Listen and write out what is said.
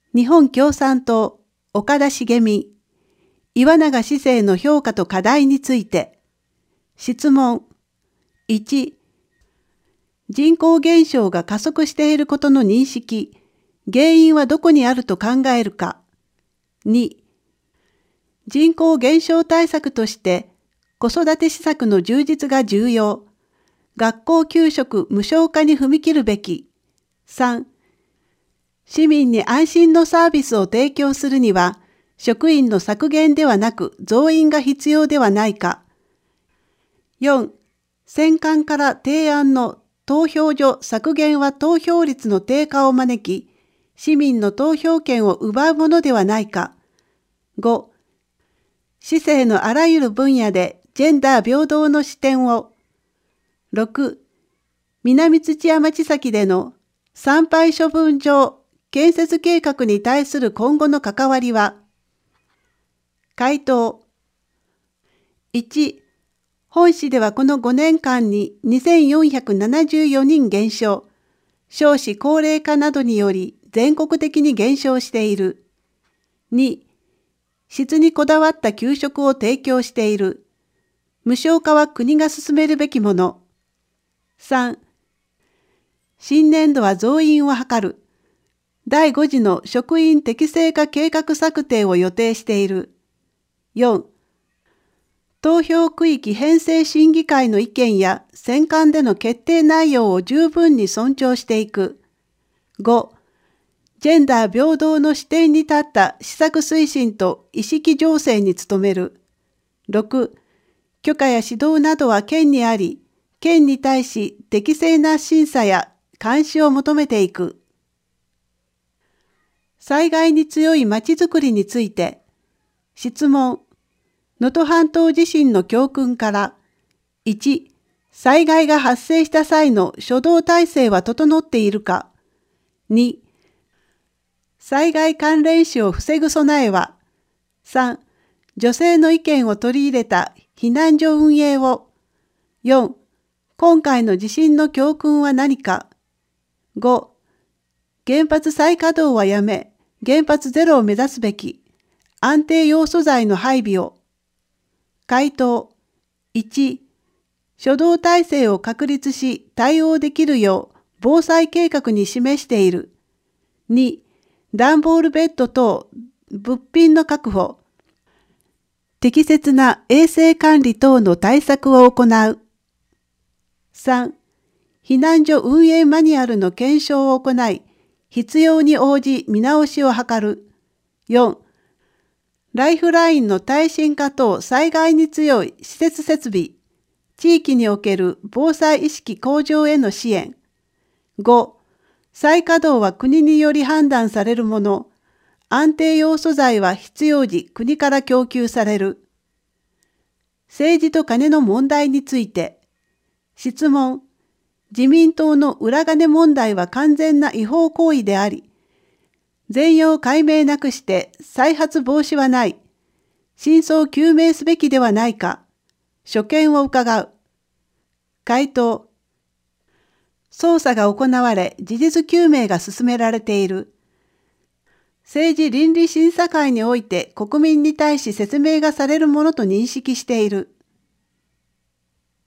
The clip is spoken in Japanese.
日本共産党岡田茂美、岩永市政の評価と課題について。質問。1、人口減少が加速していることの認識、原因はどこにあると考えるか。2、人口減少対策として子育て施策の充実が重要。学校給食無償化に踏み切るべき。3、市民に安心のサービスを提供するには、職員の削減ではなく増員が必要ではないか。4、選管から提案の投票所削減は投票率の低下を招き、市民の投票権を奪うものではないか。5、市政のあらゆる分野でジェンダー平等の視点を。6、南土山地崎での産廃処分場建設計画に対する今後の関わりは。回答。1、本市ではこの5年間に2474人減少、少子高齢化などにより全国的に減少している。2、質にこだわった給食を提供している。無償化は国が進めるべきもの。3、新年度は増員を図る。第5次の職員適正化計画策定を予定している。4、投票区域編成審議会の意見や選管での決定内容を十分に尊重していく。5、ジェンダー平等の視点に立った施策推進と意識醸成に努める。6、許可や指導などは県にあり、県に対し適正な審査や監視を求めていく。災害に強いまちづくりについて。質問。能登半島地震の教訓から、1、災害が発生した際の初動体制は整っているか。2、災害関連死を防ぐ備えは。3、女性の意見を取り入れた避難所運営を。4、今回の地震の教訓は何か。5、原発再稼働はやめ、原発ゼロを目指すべき。安定要素材の配備を。回答。1、初動体制を確立し対応できるよう防災計画に示している。2、段ボールベッド等物品の確保。適切な衛生管理等の対策を行う。3、避難所運営マニュアルの検証を行い、必要に応じ見直しを図る。4、ライフラインの耐震化等災害に強い施設設備、地域における防災意識向上への支援。5、再稼働は国により判断されるもの、安定要素材は必要時国から供給される。政治と金の問題について。質問。自民党の裏金問題は完全な違法行為であり、全容解明なくして再発防止はない。真相究明すべきではないか。所見を伺う。回答。捜査が行われ、事実究明が進められている。政治倫理審査会において国民に対し説明がされるものと認識している。